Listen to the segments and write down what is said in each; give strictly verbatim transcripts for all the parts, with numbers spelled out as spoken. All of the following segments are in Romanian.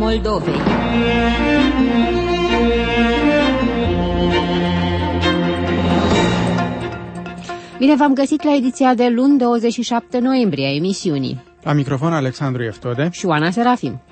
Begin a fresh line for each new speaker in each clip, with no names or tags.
Moldovei. Bine v-am găsit la ediția de luni, douăzeci și șapte noiembrie a emisiunii.
La microfon Alexandru Eftode
și Oana Serafim.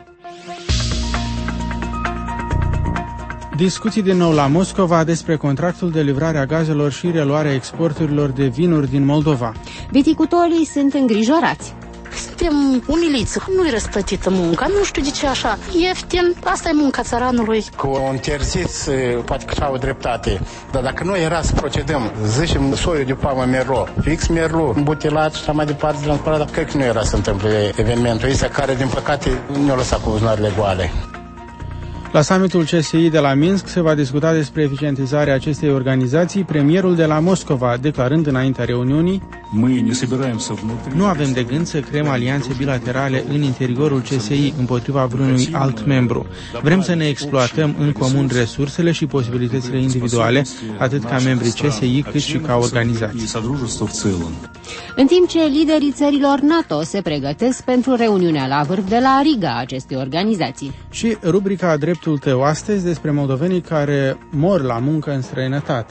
Discuții din nou la Moscova despre contractul de livrare a gazelor și reluarea exporturilor de vinuri din Moldova.
Viticultorii sunt îngrijorați.
Suntem umiliți, nu-i răsplătită munca, nu știu de ce așa. Ieftin, asta e munca țăranului.
Cu întârziți, poate că și-au dreptate, dar dacă noi era să procedăm, zicem soiul de palmă merlot, fix merlot, butilat și așa mai departe, dar cred că nu era să întâmple evenimentul ăsta, care din păcate ne-a lăsat cu buzunarele goale.
La summitul C S I de la Minsk se va discuta despre eficientizarea acestei organizații, premierul de la Moscova declarând înaintea reuniunii: nu avem de gând să creăm alianțe bilaterale în interiorul C S I împotriva vreunui alt membru. Vrem să ne exploatăm în comun resursele și posibilitățile individuale, atât ca membrii C S I cât și ca organizații.
În timp ce liderii țărilor NATO se pregătesc pentru reuniunea la vârf de la Riga a acestei organizații.
Și rubrica Dreptul tău astăzi despre moldovenii care mor la muncă în străinătate.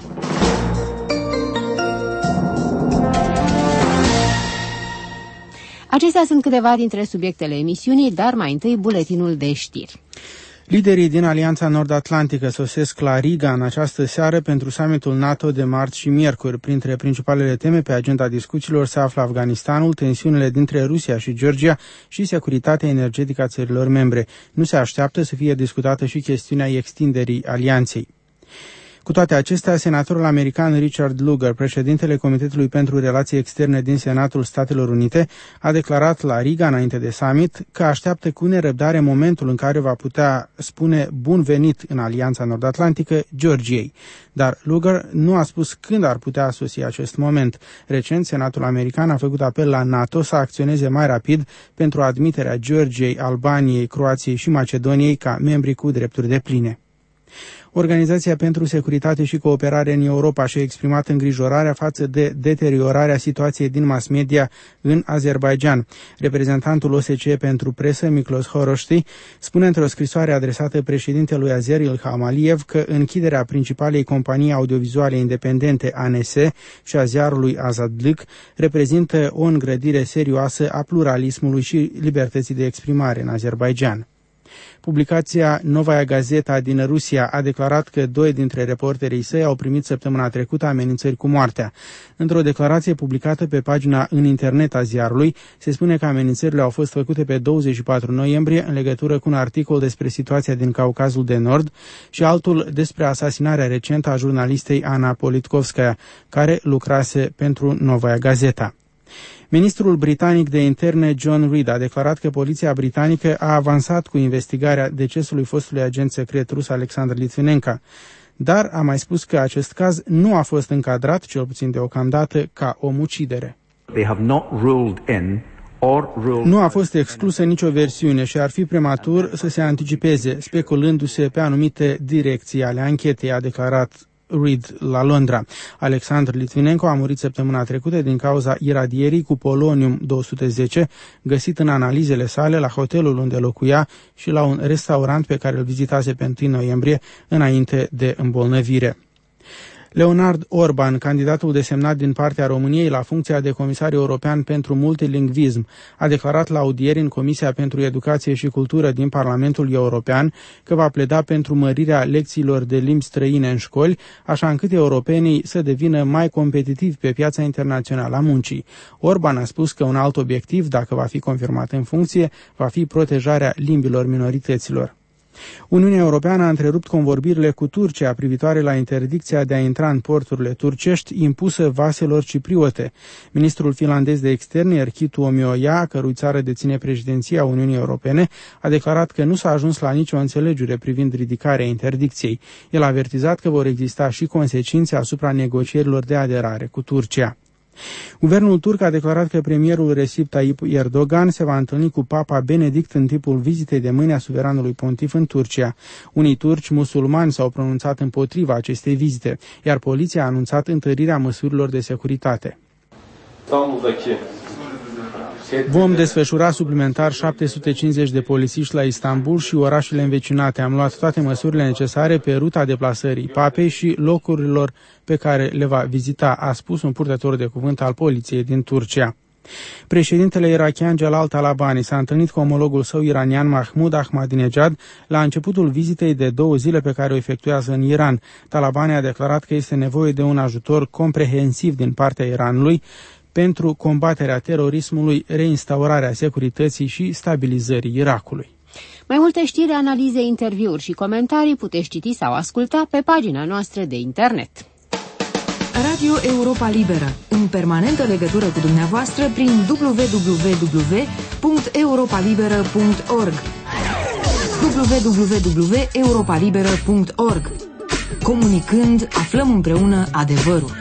Acestea sunt câteva dintre subiectele emisiunii, dar mai întâi buletinul de știri.
Liderii din Alianța Nord-Atlantică sosesc la Riga în această seară pentru summitul NATO de marți și miercuri. Printre principalele teme pe agenda discuțiilor se află Afganistanul, tensiunile dintre Rusia și Georgia și securitatea energetică a țărilor membre. Nu se așteaptă să fie discutată și chestiunea extinderii alianței. Cu toate acestea, senatorul american Richard Lugar, președintele Comitetului pentru Relații Externe din Senatul Statelor Unite, a declarat la Riga, înainte de summit, că așteaptă cu nerăbdare momentul în care va putea spune bun venit în Alianța Nord-Atlantică Georgiei. Dar Lugar nu a spus când ar putea sosi acest moment. Recent, Senatul american a făcut apel la NATO să acționeze mai rapid pentru admiterea Georgiei, Albaniei, Croației și Macedoniei ca membri cu drepturi depline. Organizația pentru Securitate și Cooperare în Europa și-a exprimat îngrijorarea față de deteriorarea situației din mass media în Azerbaidjan. Reprezentantul O S C E pentru presă, Miklos Horoshti, spune într-o scrisoare adresată președintelui azer Ilham Aliyev că închiderea principalei companii audiovizuale independente A N S și a ziarului Azadlık reprezintă o îngrădire serioasă a pluralismului și libertății de exprimare în Azerbaidjan. Publicația Novaya Gazeta din Rusia a declarat că doi dintre reporterii săi au primit săptămâna trecută amenințări cu moartea. Într-o declarație publicată pe pagina în internet a ziarului, se spune că amenințările au fost făcute pe douăzeci și patru noiembrie în legătură cu un articol despre situația din Caucazul de Nord și altul despre asasinarea recentă a jurnalistei Ana Politkovskaya, care lucrase pentru Novaya Gazeta. Ministrul britanic de interne John Reid a declarat că poliția britanică a avansat cu investigarea decesului fostului agent secret rus Alexander Litvinenko, dar a mai spus că acest caz nu a fost încadrat, cel puțin deocamdată, ca omucidere. Nu a fost exclusă nicio versiune și ar fi prematur să se anticipeze, speculându-se pe anumite direcții ale anchetei, a declarat Reid la Londra. Alexander Litvinenko a murit săptămâna trecută din cauza iradierii cu polonium două sute zece, găsit în analizele sale la hotelul unde locuia și la un restaurant pe care îl vizitase pe întâi noiembrie, înainte de îmbolnăvire. Leonard Orban, candidatul desemnat din partea României la funcția de comisar european pentru multilingvism, a declarat la audieri în Comisia pentru Educație și Cultură din Parlamentul European că va pleda pentru mărirea lecțiilor de limbi străine în școli, așa încât europenii să devină mai competitivi pe piața internațională a muncii. Orban a spus că un alt obiectiv, dacă va fi confirmat în funcție, va fi protejarea limbilor minorităților. Uniunea Europeană a întrerupt convorbirile cu Turcia privitoare la interdicția de a intra în porturile turcești impusă vaselor cipriote. Ministrul finlandez de externe, Erkki Tuomioja, cărui țară deține președinția Uniunii Europene, a declarat că nu s-a ajuns la nicio înțelegere privind ridicarea interdicției. El a avertizat că vor exista și consecințe asupra negocierilor de aderare cu Turcia. Guvernul turc a declarat că premierul Recep Tayyip Erdogan se va întâlni cu Papa Benedict în timpul vizitei de mâine a suveranului pontif în Turcia. Unii turci musulmani s-au pronunțat împotriva acestei vizite, iar poliția a anunțat întărirea măsurilor de securitate. Vom desfășura suplimentar șapte sute cincizeci de polițiști la Istanbul și orașele învecinate. Am luat toate măsurile necesare pe ruta deplasării papei și locurilor pe care le va vizita, a spus un purtător de cuvânt al poliției din Turcia. Președintele irakian Jalal Talabani s-a întâlnit cu omologul său iranian Mahmoud Ahmadinejad la începutul vizitei de două zile pe care o efectuează în Iran. Talabani a declarat că este nevoie de un ajutor comprehensiv din partea Iranului pentru combaterea terorismului, reinstaurarea securității și stabilizării Irakului.
Mai multe știri, analize, interviuri și comentarii puteți citi sau asculta pe pagina noastră de internet.
Radio Europa Liberă, în permanentă legătură cu dumneavoastră prin w w w punct europa liberă punct org w w w punct europa liberă punct org. Comunicând, aflăm împreună adevărul.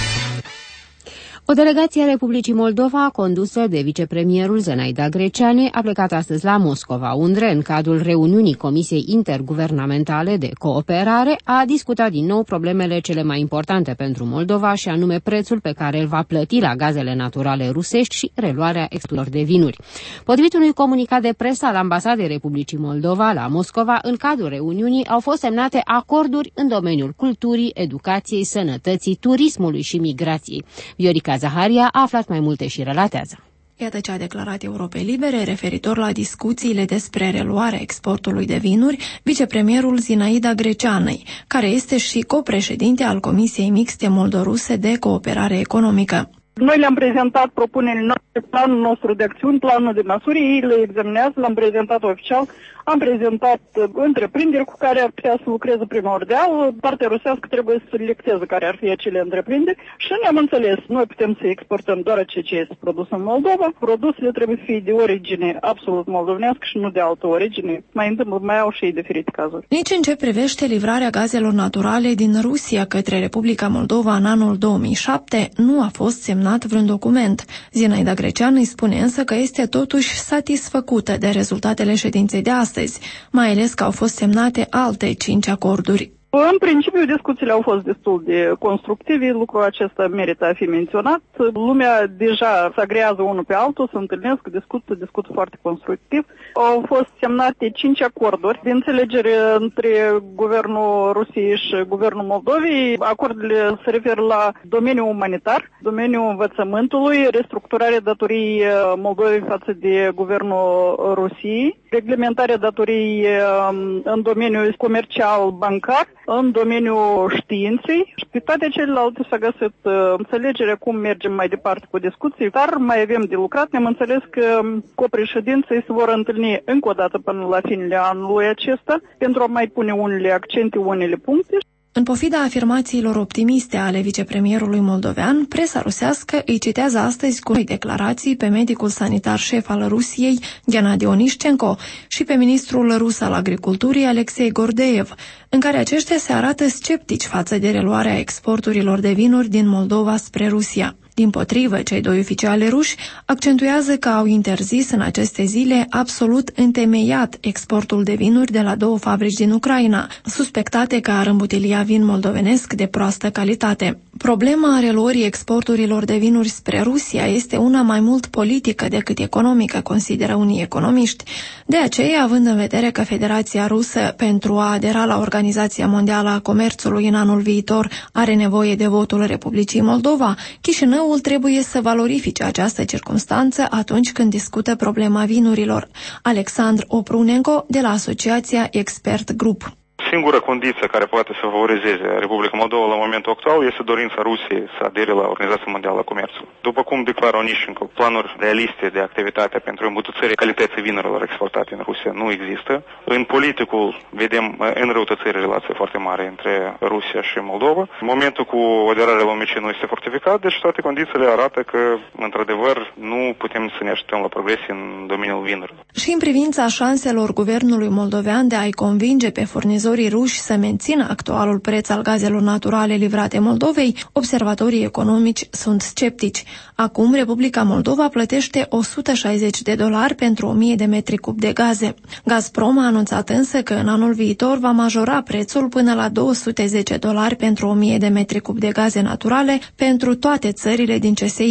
O delegație a Republicii Moldova, condusă de vicepremierul Zenaida Greceanu, a plecat astăzi la Moscova, unde, în cadrul reuniunii Comisiei Interguvernamentale de Cooperare, a discutat din nou problemele cele mai importante pentru Moldova, și anume prețul pe care îl va plăti la gazele naturale rusești și reluarea exporturilor de vinuri. Potrivit unui comunicat de presă al Ambasadei Republicii Moldova la Moscova, în cadrul reuniunii au fost semnate acorduri în domeniul culturii, educației, sănătății, turismului și migrației. Viorica Zaharia a aflat mai multe și relatează.
Iată ce a declarat Europei Libere referitor la discuțiile despre reluarea exportului de vinuri vicepremierul Zinaida Greceanu, care este și copreședinte al Comisiei Mixte Moldoruse de Cooperare Economică.
Noi le-am prezentat propunerile noastre, planul nostru de acțiuni, planul de măsuri, ei le examinează, l-am prezentat oficial, am prezentat întreprinderi cu care ar putea să lucreze primordial, partea rusească trebuie să selecteze care ar fi acele întreprinderi și ne-am înțeles, noi putem să exportăm doar ceea ce este produs în Moldova, produsele trebuie să fie de origine absolut moldovenească și nu de altă origine, mai întâmplă, mai au și ei diferite cazuri.
Nici în ce privește livrarea gazelor naturale din Rusia către Republica Moldova în anul două mii șapte, nu a fost semnat vreun document. Zinaida Greceanu îi spune însă că este totuși satisfăcută de rezultatele ședinței de astăzi, mai ales că au fost semnate alte cinci acorduri.
În principiu, discuțiile au fost destul de constructive, lucrul acesta merită a fi menționat. Lumea deja se agrează unul pe altul, se întâlnesc, discută, discută foarte constructiv. Au fost semnate cinci acorduri de înțelegere între Guvernul Rusiei și Guvernul Moldovei. Acordurile se referă la domeniul umanitar, domeniul învățământului, restructurarea datoriei Moldovei față de Guvernul Rusiei, reglementarea datoriei în domeniul comercial bancar, în domeniul științei și pe toate celelalte s-a găsit uh, înțelegere cum mergem mai departe cu discuții, dar mai avem de lucrat. Ne-am înțeles că copreședinții se vor întâlni încă o dată până la finele anului acesta pentru a mai pune unele accente, unele puncte.
În pofida afirmațiilor optimiste ale vicepremierului moldovean, presa rusească îi citează astăzi cu noi declarații pe medicul sanitar șef al Rusiei, Gennady Onișcenko, și pe ministrul rus al agriculturii, Alexei Gordeev, în care aceștia se arată sceptici față de reluarea exporturilor de vinuri din Moldova spre Rusia. Dimpotrivă, cei doi oficiali ruși accentuează că au interzis în aceste zile absolut întemeiat exportul de vinuri de la două fabrici din Ucraina, suspectate că ar îmbutilia vin moldovenesc de proastă calitate. Problema reluării exporturilor de vinuri spre Rusia este una mai mult politică decât economică, consideră unii economiști. De aceea, având în vedere că Federația Rusă, pentru a adera la Organizația Mondială a Comerțului în anul viitor, are nevoie de votul Republicii Moldova, Chișinăul trebuie să valorifice această circumstanță atunci când discută problema vinurilor. Alexandru Oprunenko, de la Asociația Expert Group.
Singura condiție care poate să favorizeze Republica Moldova la momentul actual este dorința Rusiei să adere la Organizația Mondială a Comerțului. După cum declară Onișcenko, planuri realiste de activitate pentru îmbunătățirea calității vinurilor exportate în Rusia nu există. În politicul vedem înrăutățirea relației foarte mare între Rusia și Moldova. În momentul cu aderarea la O M C nu este fortificat, deci toate condițiile arată că, într-adevăr, nu putem să ne așteptăm la progresie în domeniul vinurilor.
Și în privința șanselor guvernului moldovean de a-i convinge pe furnizorii ruși să mențină actualul preț al gazelor naturale livrate Moldovei, observatorii economici sunt sceptici. Acum, Republica Moldova plătește o sută șaizeci de dolari pentru o mie de metri cub de gaze. Gazprom a anunțat însă că în anul viitor va majora prețul până la două sute zece dolari pentru o mie de metri cub de gaze naturale pentru toate țările din C S I.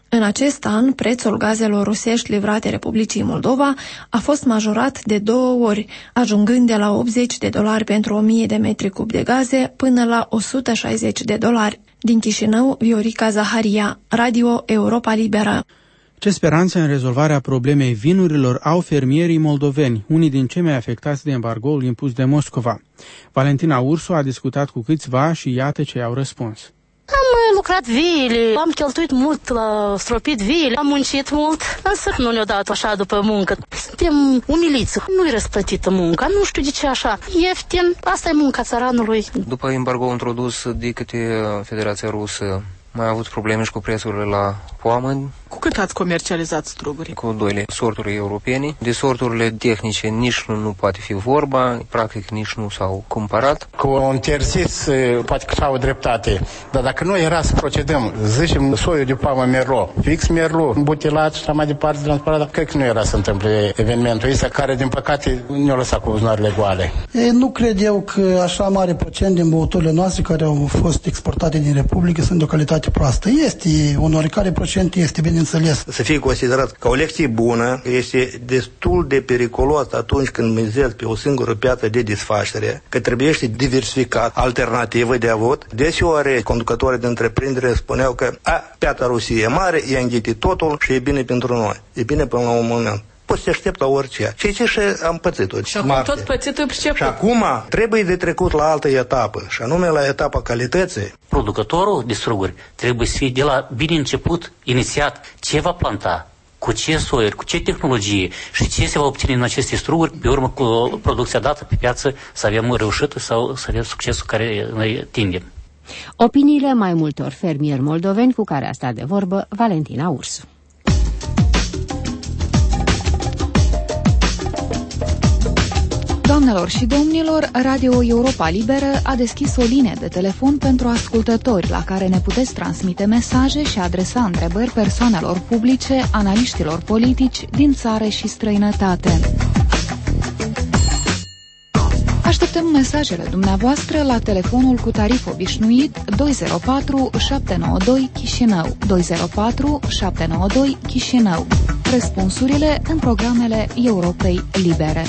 În acest an, prețul gazelor rusești livrate Republicii Moldova a fost majorat de două ori, ajungând de la optzeci de dolari pentru o mie de metri cub de gaze până la o sută șaizeci de dolari. Din Chișinău, Viorica Zaharia, Radio Europa Liberă.
Ce speranțe în rezolvarea problemei vinurilor au fermierii moldoveni, unii din cei mai afectați de embargoul impus de Moscova? Valentina Ursu a discutat cu câțiva și iată ce i-au răspuns.
Am lucrat viile, am cheltuit mult la stropit viile, am muncit mult, însă nu ne-o dat așa după muncă. Suntem umiliți, nu-i răsplătită munca, nu știu de ce așa. Ieftin, asta e munca țăranului.
După embargo introdus de către Federația Rusă, mai avut probleme și cu prețurile la poamă.
Cu cât ați comercializat strugurii?
Cu doile sorturi europene. De sorturile tehnice nici nu, nu poate fi vorba, practic nici nu s-au cumpărat.
Cu un interzis, poate că au dreptate, dar dacă noi era să procedăm, zicem, soiul de poamă Merlot, fix Merlot, butilat și așa mai departe, transportat, cred că nu era să întâmple evenimentul ăsta, care, din păcate, ne-a lăsat cu buzunarele goale.
Ei, nu cred eu că așa mare procent din băuturile noastre care au fost exportate din Republică sunt de o calitate proastă. Este un oricare procent, este bineînțeles.
Să fie considerat ca o lecție bună, este destul de periculos atunci când mizezi pe o singură piață de desfacere, că trebuie să diversificat alternativă de avut. Deseori, conducătorii de întreprindere spuneau că a, piața Rusiei e mare, e înghitit totul și e bine pentru noi. E bine până la un moment. Poți să aștept la orice. Și ce și am pățit-o.
Și acum tot pățitul priceput.
Și acum trebuie de trecut la altă etapă, și anume la etapa calității.
Producătorul de struguri trebuie să fie de la bine început, inițiat, ce va planta, cu ce soiuri, cu ce tehnologie și ce se va obține în aceste struguri, pe urmă cu producția dată pe piață, să avem reușită sau să avem succesul care noi tindem.
Opiniile mai multor fermieri moldoveni cu care a stat de vorbă Valentina Ursu.
Doamnelor și domnilor, Radio Europa Liberă a deschis o linie de telefon pentru ascultători la care ne puteți transmite mesaje și adresa întrebări persoanelor publice, analiștilor politici din țară și străinătate. Așteptăm mesajele dumneavoastră la telefonul cu tarif obișnuit doi zero patru șapte nouă doi Chișinău, doi zero patru șapte nouă doi Chișinău. Răspunsurile în programele Europei Libere.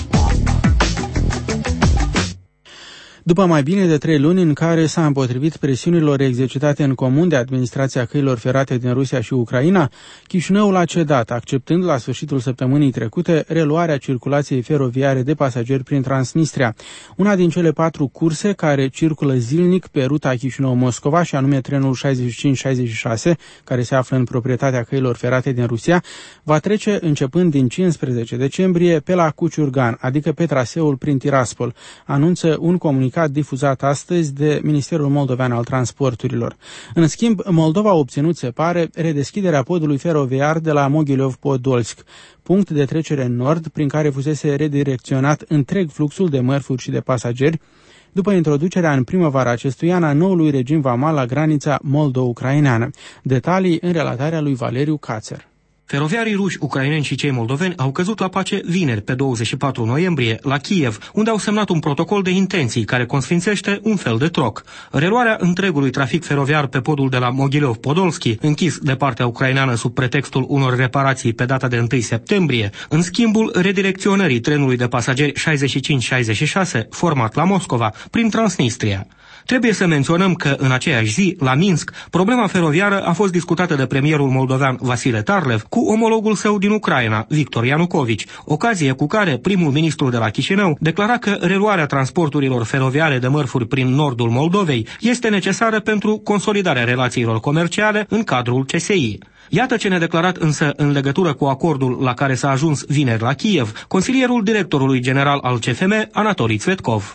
După mai bine de trei luni în care s-a împotrivit presiunilor exercitate în comun de administrația căilor ferate din Rusia și Ucraina, Chișinăul a cedat, acceptând la sfârșitul săptămânii trecute reluarea circulației feroviare de pasageri prin Transnistria, una din cele patru curse care circulă zilnic pe ruta Chișinău-Moscova, și anume trenul șaizeci și cinci șaizeci și șase, care se află în proprietatea căilor ferate din Rusia, va trece începând din cincisprezece decembrie pe la Cuciurgan, adică pe traseul prin Tiraspol, anunță un comunicat difuzat astăzi de Ministerul Moldovean al Transporturilor. În schimb, Moldova a obținut, se pare, redeschiderea podului feroviar de la Mogilov-Podolsk, punct de trecere în nord prin care fusese redirecționat întreg fluxul de mărfuri și de pasageri, după introducerea în primăvara acestui an a noului regim vamal la granița moldo-ucraineană. Detalii în relatarea lui Valeriu Cațer.
Feroviarii ruși, ucraineni și cei moldoveni au căzut la pace vineri, pe douăzeci și patru noiembrie, la Kiev, unde au semnat un protocol de intenții care consfințește un fel de troc. Reluarea întregului trafic feroviar pe podul de la Mogilov-Podolski, închis de partea ucraineană sub pretextul unor reparații pe data de întâi septembrie, în schimbul redirecționării trenului de pasageri șaizeci și cinci șaizeci și șase, format la Moscova, prin Transnistria. Trebuie să menționăm că în aceeași zi, la Minsk, problema feroviară a fost discutată de premierul moldovean Vasile Tarlev cu omologul său din Ucraina, Victor Ianucovici, ocazie cu care primul ministru de la Chișinău declara că reluarea transporturilor feroviare de mărfuri prin nordul Moldovei este necesară pentru consolidarea relațiilor comerciale în cadrul C S I. Iată ce ne-a declarat însă în legătură cu acordul la care s-a ajuns vineri la Kiev, consilierul directorului general al C F M, Anatolii Tsvetkov.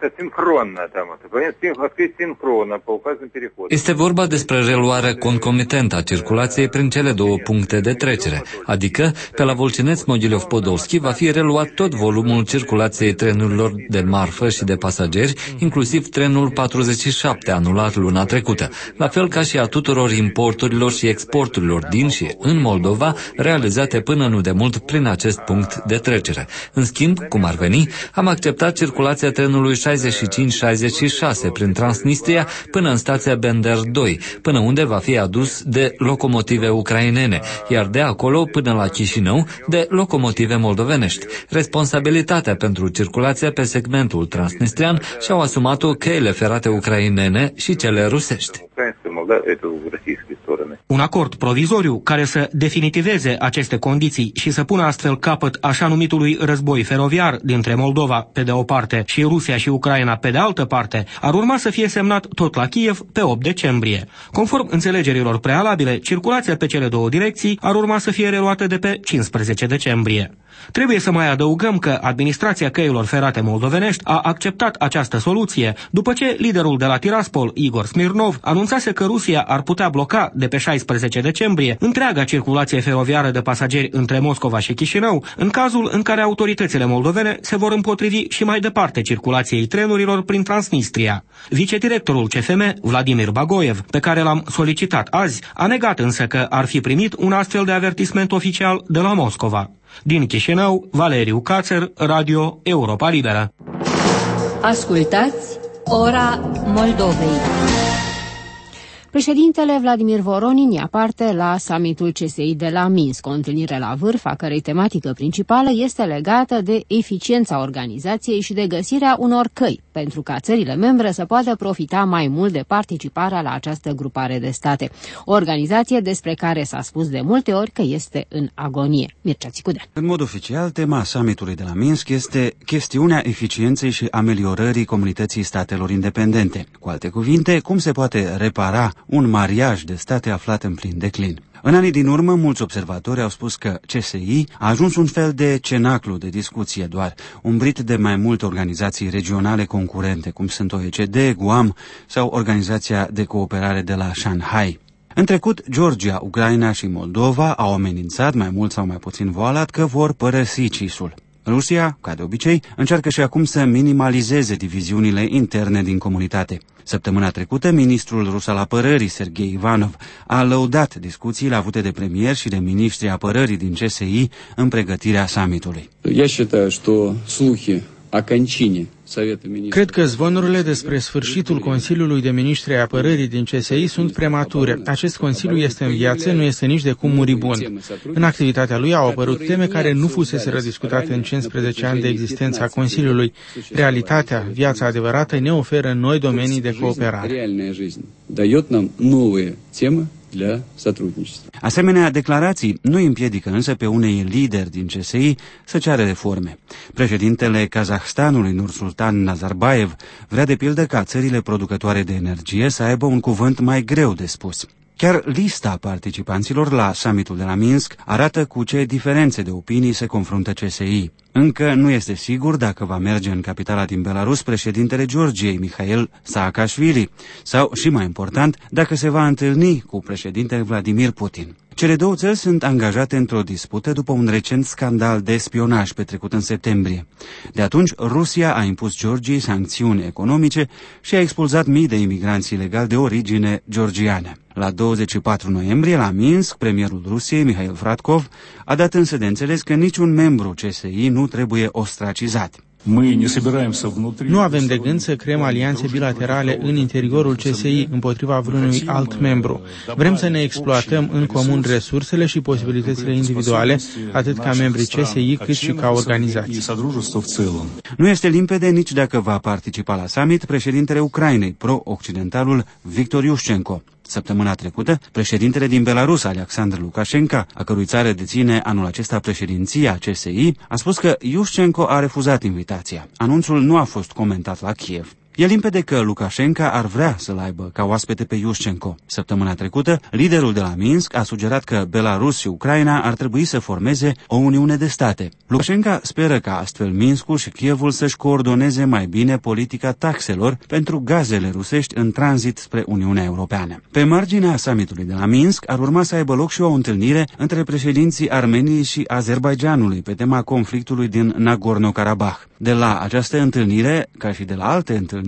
Este vorba despre reluarea concomitentă a circulației prin cele două puncte de trecere, adică pe la Volcineț-Mogilov-Podolski va fi reluat tot volumul circulației trenurilor de marfă și de pasageri, inclusiv trenul patruzeci și șapte anulat luna trecută, la fel ca și a tuturor importurilor și exporturilor tranzacțiilor din și în Moldova realizate până nu de mult prin acest punct de trecere. În schimb, cum ar veni, am acceptat circulația trenului șaizeci și cinci șaizeci și șase prin Transnistria până în stația Bender doi, până unde va fi adus de locomotive ucrainene, iar de acolo până la Chișinău de locomotive moldovenești. Responsabilitatea pentru circulația pe segmentul transnistrian și-au asumat-o căile ferate ucrainene și cele rusești.
Un acord provizoriu care să definitiveze aceste condiții și să pună astfel capăt așa numitului război feroviar dintre Moldova pe de o parte și Rusia și Ucraina pe de altă parte, ar urma să fie semnat tot la Kiev pe opt decembrie. Conform înțelegerilor prealabile, circulația pe cele două direcții ar urma să fie reluată de pe cincisprezece decembrie. Trebuie să mai adăugăm că administrația căilor ferate moldovenești a acceptat această soluție după ce liderul de la Tiraspol, Igor Smirnov, anunțase că Rusia ar putea bloca de pe șaisprezece decembrie întreaga circulație feroviară de pasageri între Moscova și Chișinău, în cazul în care autoritățile moldovene se vor împotrivi și mai departe circulației trenurilor prin Transnistria. Vicedirectorul C F M, Vladimir Bagoev, pe care l-am solicitat azi, a negat însă că ar fi primit un astfel de avertisment oficial de la Moscova. Din Chișinău, Valeriu Cațer, Radio Europa Liberă.
Ascultați Ora Moldovei. Președintele Vladimir Voronin ia parte la summitul C S I de la Minsk, o întâlnire la vârf a cărei tematică principală este legată de eficiența organizației și de găsirea unor căi pentru ca țările membre să poată profita mai mult de participarea la această grupare de state. O organizație despre care s-a spus de multe ori că este în agonie. Mircea Țicudean.
În mod oficial, tema summitului de la Minsk este chestiunea eficienței și ameliorării comunității statelor independente. Cu alte cuvinte, cum se poate repara un mariaj de state aflat în plin declin. În anii din urmă, mulți observatori au spus că C S I a ajuns un fel de cenaclu de discuție doar, umbrit de mai multe organizații regionale concurente, cum sunt O E C D, Guam sau Organizația de Cooperare de la Shanghai. În trecut, Georgia, Ucraina și Moldova au amenințat, mai mult sau mai puțin voalat, că vor părăsi C I S-ul. Rusia, ca de obicei, încearcă și acum să minimalizeze diviziunile interne din comunitate. Săptămâna trecută, ministrul rus al apărării, Sergei Ivanov, a lăudat discuțiile avute de premier și de ministrii apărării din C S I în pregătirea summitului.
Я считаю, что слухи о кончине
Cred că zvonurile despre sfârșitul Consiliului de Ministri ai Apărării din C S I sunt premature. Acest Consiliu este în viață, nu este nici de cum muribund. În activitatea lui au apărut teme care nu fusese rediscutate în cincisprezece ani de existență a Consiliului. Realitatea, viața adevărată, ne oferă noi domenii de cooperare.
Asemenea declarații nu împiedică însă pe unei lideri din C S I să ceară reforme. Președintele Kazahstanului, Nursultan Nazarbayev, vrea de pildă ca țările producătoare de energie să aibă un cuvânt mai greu de spus. Chiar lista participanților la summitul de la Minsk arată cu ce diferențe de opinii se confruntă C S I. Încă nu este sigur dacă va merge în capitala din Belarus președintele Georgiei, Mikhail Saakashvili, sau, și mai important, dacă se va întâlni cu președintele Vladimir Putin. Cele două țări sunt angajate într-o dispută după un recent scandal de spionaj petrecut în septembrie. De atunci, Rusia a impus Georgiei sancțiuni economice și a expulzat mii de imigranți ilegali de origine georgiană. La douăzeci și patru noiembrie, la Minsk, premierul Rusiei, Mihail Fradkov, a dat însă de înțeles că niciun membru C S I nu trebuie ostracizat.
Nu avem de gând să creăm alianțe bilaterale în interiorul C S I împotriva vreunui alt membru. Vrem să ne exploatăm în comun resursele și posibilitățile individuale, atât ca membrii C S I cât și ca organizații.
Nu este limpede nici dacă va participa la summit președintele Ucrainei, pro-occidentalul Victor Yushchenko. Săptămâna trecută, președintele din Belarus, Alexander Lukashenko, a cărui țară deține anul acesta președinția C S I, a spus că Yushchenko a refuzat invitația. Anunțul nu a fost comentat la Kiev. E limpede că Lukashenko ar vrea să-l aibă ca oaspete pe Yushchenko. Săptămâna trecută, liderul de la Minsk a sugerat că Belarus și Ucraina ar trebui să formeze o uniune de state. Lukashenko speră ca astfel Minskul și Kievul să-și coordoneze mai bine politica taxelor pentru gazele rusești în tranzit spre Uniunea Europeană. Pe marginea summitului de la Minsk ar urma să aibă loc și o întâlnire între președinții Armeniei și Azerbaidjanului pe tema conflictului din Nagorno-Karabakh. De la această întâlnire, ca și de la alte întâlniri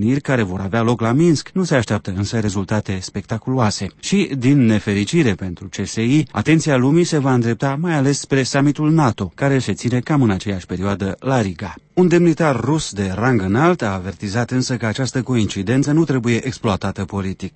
întâlniri care vor avea loc la Minsk nu se așteaptă însă rezultate spectaculoase. Și, din nefericire pentru C S I, atenția lumii se va îndrepta mai ales spre summitul NATO, care se ține cam în aceeași perioadă la Riga. Un demnitar rus de rang înalt a avertizat însă că această coincidență nu trebuie exploatată politic.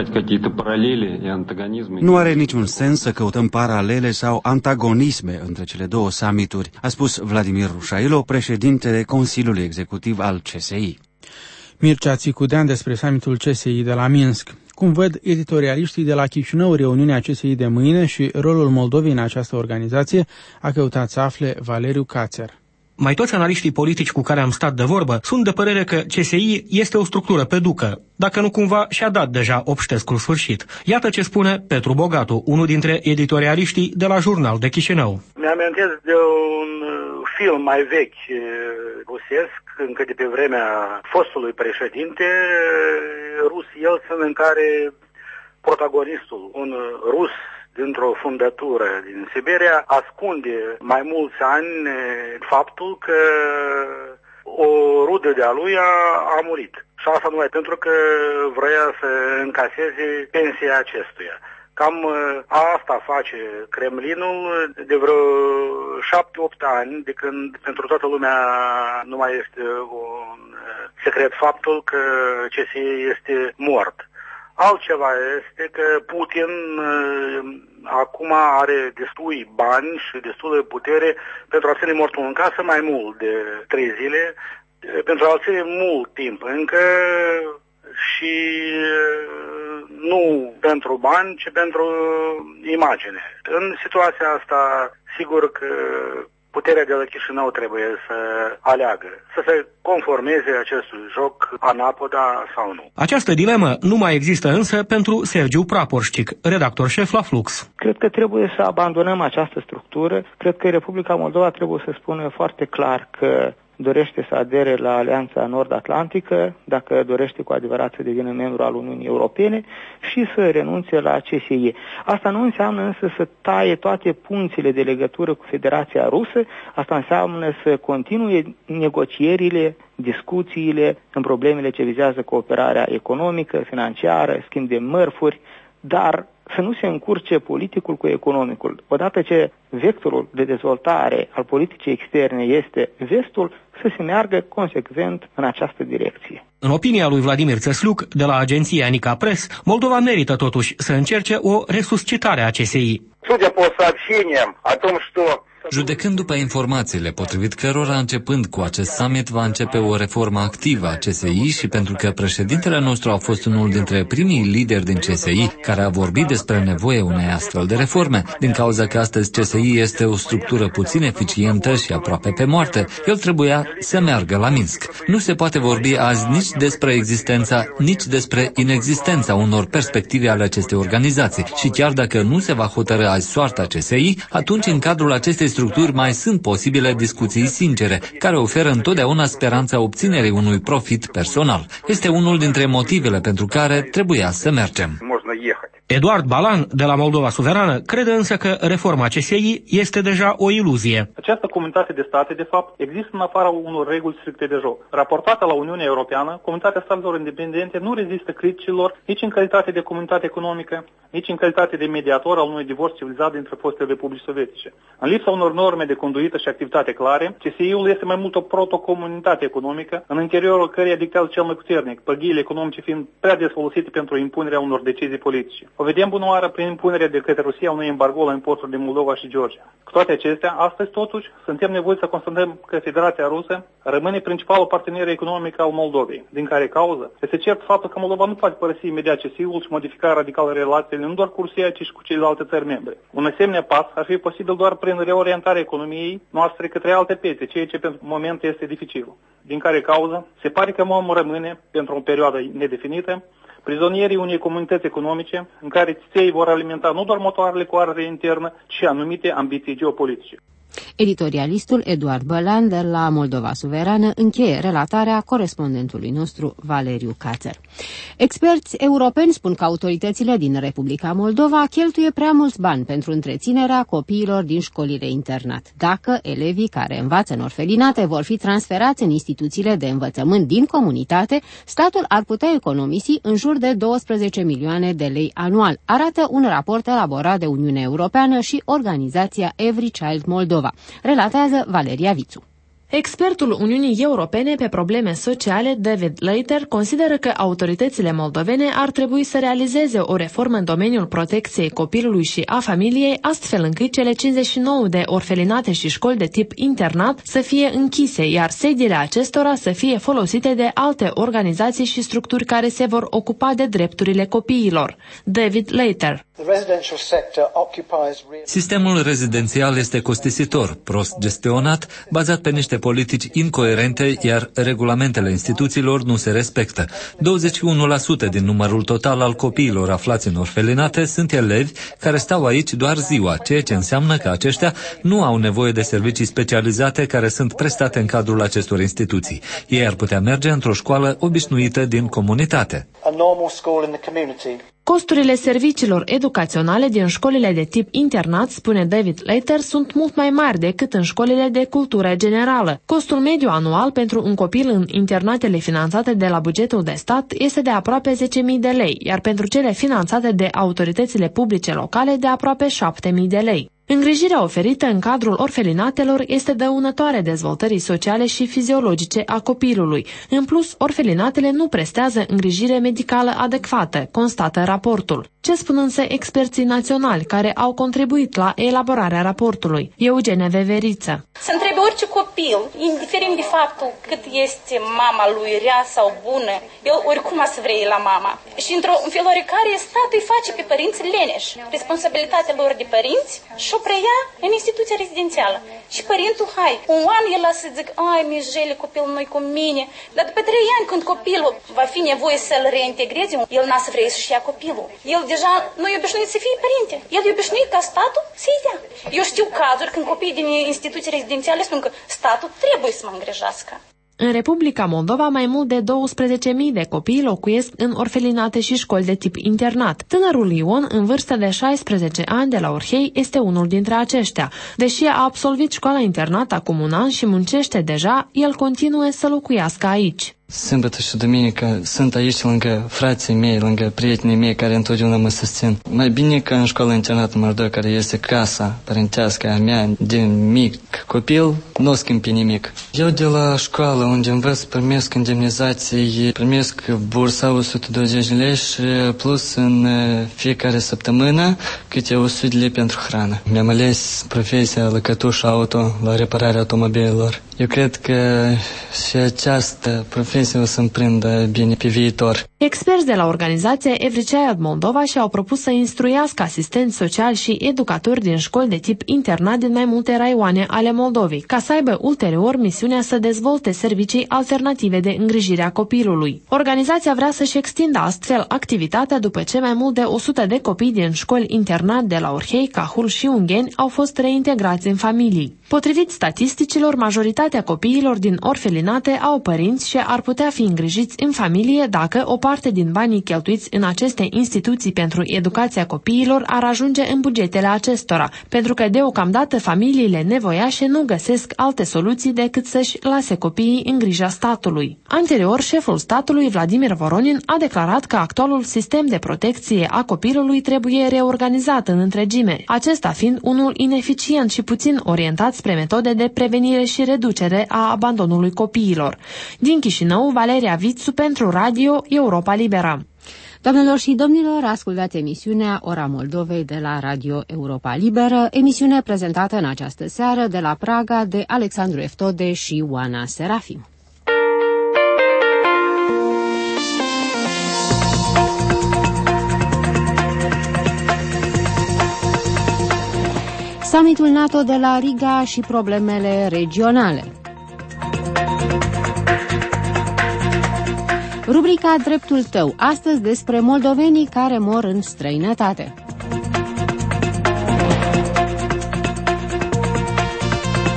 Nu are niciun sens să căutăm paralele sau antagonisme între cele două summituri, a spus Vladimir Rușailo, președintele Consiliului Executiv al C S I.
Mircea Țicudean despre summitul C S I de la Minsk. Cum văd editorialiștii de la Chișinău reuniunea C S I de mâine și rolul Moldovei în această organizație, a căutat să afle Valeriu Cațer.
Mai toți analiștii politici cu care am stat de vorbă sunt de părere că C S I este o structură peducă, dacă nu cumva și-a dat deja obștescul sfârșit. Iată ce spune Petru Bogatu, unul dintre editorialiștii de la Jurnal de Chișinău.
Mi-amintesc de un film mai vechi rusesc, încă de pe vremea fostului președinte rus Yeltsin, în care protagonistul, un rus dintr-o fundătură din Siberia, ascunde mai mulți ani faptul că o rudă de-a lui a, a murit. Și asta numai pentru că vrea să încaseze pensia acestuia. Cam asta face Kremlinul de vreo șapte-opt ani, de când pentru toată lumea nu mai este un secret faptul că C S I este mort. Altceva este că Putin acum are destui bani și destulă putere pentru a ține mortul în casă mai mult de trei zile, pentru a-l ține mult timp încă și nu pentru bani, ci pentru imagine. În situația asta, sigur că puterea de la Chișinău trebuie să aleagă, să se conformeze acestui joc anapoda sau nu.
Această dilemă nu mai există însă pentru Sergiu Praporșcic, redactor șef la Flux.
Cred că trebuie să abandonăm această structură. Cred că Republica Moldova trebuie să spună foarte clar că dorește să adere la Alianța Nord-Atlantică, dacă dorește cu adevărat să devină membru al Uniunii Europene și să renunțe la C S I. Asta nu înseamnă însă să taie toate punțile de legătură cu Federația Rusă, asta înseamnă să continue negocierile, discuțiile în problemele ce vizează cooperarea economică, financiară, schimb de mărfuri, dar să nu se încurce politicul cu economicul. Odată ce vectorul de dezvoltare al politicii externe este vestul, să se meargă consecvent în această direcție.
În opinia lui Vladimir Țesluc, de la agenția Nica Press, Moldova merită totuși să încerce o resuscitare a C S I.
Судя по сообщениям о том, что
Judecând după informațiile potrivit cărora, începând cu acest summit, va începe o reformă activă a C S I și pentru că președintele nostru a fost unul dintre primii lideri din C S I care a vorbit despre nevoia unei astfel de reforme, din cauza că astăzi C S I este o structură puțin eficientă și aproape pe moarte, el trebuia să meargă la Minsk. Nu se poate vorbi azi nici despre existența, nici despre inexistența unor perspective ale acestei organizații și chiar dacă nu se va hotărâ azi soarta C S I, atunci în cadrul acestei structuri mai sunt posibile discuții sincere, care oferă întotdeauna speranța obținerii unui profit personal. Este unul dintre motivele pentru care trebuia să mergem.
Eduard Balan, de la Moldova Suverană, crede însă că reforma C S I este deja o iluzie.
Această comunitate de state, de fapt, există în afara unor reguli stricte de joc. Raportată la Uniunea Europeană, Comunitatea Statelor Independente nu rezistă criticilor nici în calitate de comunitate economică, nici în calitate de mediator al unui divorț civilizat dintre fostele republici sovietice. În lipsa unor norme de conduită și activitate clare, C S I-ul este mai mult o protocomunitate economică, în interiorul căreia dictează cel mai puternic, pârghiile economice fiind prea des folosite pentru impunerea unor decizii politice. O vedem bunoară prin impunerea de către Rusia unui embargo la importuri din Moldova și Georgia. Cu toate acestea, astăzi totuși suntem nevoiți să constatăm că Federația Rusă rămâne principalul partener economic al Moldovei, din care cauză este cert faptul că Moldova nu poate părăsi imediat C S I-ul și modifica radical relațiile nu doar cu Rusia, ci și cu celelalte țări membre. Un asemenea pas ar fi posibil doar prin reorientarea economiei noastre către alte piețe, ceea ce pentru moment este dificil. Din care cauză, se pare că vom rămâne, pentru o perioadă nedefinită, prizonierii unei comunități economice în care ței vor alimenta nu doar motoarele cu ardere internă, ci anumite ambiții geopolitice.
Editorialistul Eduard Bălan de la Moldova Suverană încheie relatarea corespondentului nostru Valeriu Cațăr. Experți europeni spun că autoritățile din Republica Moldova cheltuie prea mulți bani pentru întreținerea copiilor din școlile internat. Dacă elevii care învață în orfelinate vor fi transferați în instituțiile de învățământ din comunitate, statul ar putea economisi în jur de douăsprezece milioane de lei anual, arată un raport elaborat de Uniunea Europeană și organizația Every Child Moldova. Relatează Valeria Vițu.
Expertul Uniunii Europene pe probleme sociale, David Leiter, consideră că autoritățile moldovene ar trebui să realizeze o reformă în domeniul protecției copilului și a familiei, astfel încât cele cincizeci și nouă de orfelinate și școli de tip internat să fie închise, iar sediile acestora să fie folosite de alte organizații și structuri care se vor ocupa de drepturile copiilor. David Leiter.
Sistemul rezidențial este costisitor, prost gestionat, bazat pe niște politici incoerente, iar regulamentele instituțiilor nu se respectă. douăzeci și unu la sută din numărul total al copiilor aflați în orfelinate sunt elevi care stau aici doar ziua, ceea ce înseamnă că aceștia nu au nevoie de servicii specializate care sunt prestate în cadrul acestor instituții. Ei ar putea merge într-o școală obișnuită din comunitate.
Costurile serviciilor educaționale din școlile de tip internat, spune David Leiter, sunt mult mai mari decât în școlile de cultură generală. Costul mediu anual pentru un copil în internatele finanțate de la bugetul de stat este de aproape zece mii de lei, iar pentru cele finanțate de autoritățile publice locale de aproape șapte mii de lei. Îngrijirea oferită în cadrul orfelinatelor este dăunătoare dezvoltării sociale și fiziologice a copilului. În plus, orfelinatele nu prestează îngrijire medicală adecvată, constată raportul. Ce spun însă experții naționali care au contribuit la elaborarea raportului? Eugenia Veveriță.
Se întrebe orice copil, indiferent de faptul cât este mama lui rea sau bună, el oricum a să vrei la mama. Și într-un fel oricare, statul îi face pe părinți leneși. Responsabilitatea lor de părinți și o preia în instituția rezidențială. Și părintul, hai, un an el a să zic, ai, mijele, copilul nu-i cu mine. Dar după trei ani, când copilul va fi nevoie să-l reintegreze, el n-a să vrea să-și ia copilul. El deja nu e obișnuit să fie părinte. El e obișnuit ca statul să-i dea. Eu știu cazuri când copiii din instituții rezidențiale spun că statul trebuie să mă îngrijească.
În Republica Moldova, mai mult de douăsprezece mii de copii locuiesc în orfelinate și școli de tip internat. Tânărul Ion, în vârstă de șaisprezece ani de la Orhei, este unul dintre aceștia. Deși a absolvit școala internată acum un an și muncește deja, el continuă să locuiască aici.
Sâmbătă și duminică sunt aici lângă frații mei, lângă prietenii mei care întotdeauna mă susțin. Mai bine ca în școala internată Mordoi, care este casa părintească a mea din mic copil, nu schimb pe nimic. Eu de la școală unde învăț primesc indemnizații, primesc bursa o sută douăzeci de lei și plus în fiecare săptămână câte o sută de lei pentru hrană. Mi-am ales profesia lăcătuș auto la repararea automobilelor. Eu cred că și această profesie o să-mi prindă bine pe viitor.
Experți de la organizația Every Child Moldova și-au propus să instruiască asistenți sociali și educatori din școli de tip internat din mai multe raioane ale Moldovei, ca să aibă ulterior misiunea să dezvolte servicii alternative de îngrijire a copilului. Organizația vrea să-și extindă astfel activitatea după ce mai mult de o sută de copii din școli internat de la Orhei, Cahul și Ungheni au fost reintegrați în familii. Potrivit statisticilor, majoritatea copiilor din orfelinate au părinți și ar putea fi îngrijiți în familie dacă o parte din banii cheltuiți în aceste instituții pentru educația copiilor ar ajunge în bugetele acestora, pentru că deocamdată familiile nevoiașe nu găsesc alte soluții decât să-și lase copiii în grija statului. Anterior, șeful statului, Vladimir Voronin, a declarat că actualul sistem de protecție a copilului trebuie reorganizat în întregime, acesta fiind unul ineficient și puțin orientat spre metode de prevenire și reducere a abandonului copiilor. Din Chișinău, Valeria Vițu pentru Radio Europa Liberă.
Doamnelor și domnilor, ascultați emisiunea Ora Moldovei de la Radio Europa Liberă, emisiune prezentată în această seară de la Praga de Alexandru Eftode și Oana Serafim. Summitul NATO de la Riga și problemele regionale. Rubrica Dreptul tău, astăzi despre moldovenii care mor în străinătate.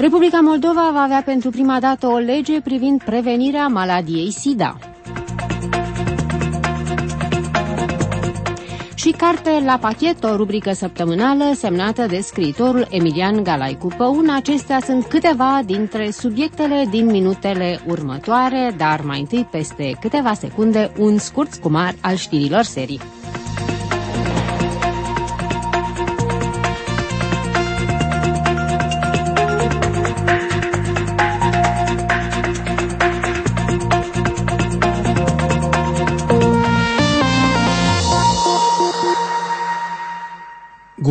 Republica Moldova va avea pentru prima dată o lege privind prevenirea maladiei SIDA. Și carte la pachet, o rubrică săptămânală semnată de scriitorul Emilian Galaicu Păun. Acestea sunt câteva dintre subiectele din minutele următoare, dar mai întâi, peste câteva secunde, un scurt scumar al știrilor serii.